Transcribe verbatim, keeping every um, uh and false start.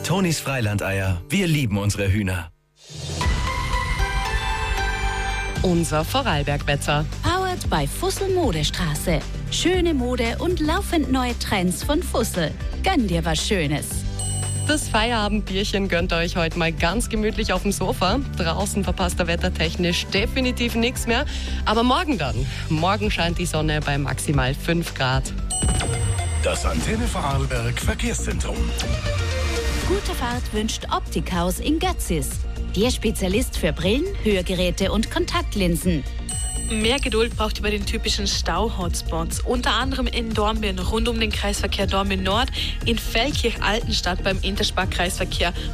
Tonis Freilandeier. Wir lieben unsere Hühner. Unser Vorarlberg-Wetter. Powered by Fussel Modestraße. Schöne Mode und laufend neue Trends von Fussel. Gönn dir was Schönes. Das Feierabendbierchen gönnt ihr euch heute mal ganz gemütlich auf dem Sofa. Draußen verpasst der wettertechnisch definitiv nichts mehr. Aber morgen dann. Morgen scheint die Sonne bei maximal fünf Grad. Das Antenne Vorarlberg Verkehrszentrum. Gute Fahrt wünscht Optikhaus in Götzis. Der Spezialist für Brillen, Hörgeräte und Kontaktlinsen. Mehr Geduld braucht ihr bei den typischen Stau-Hotspots. Unter anderem in Dornbirn, rund um den Kreisverkehr Dornbirn Nord, in Feldkirch-Altenstadt beim Interspar-Kreisverkehr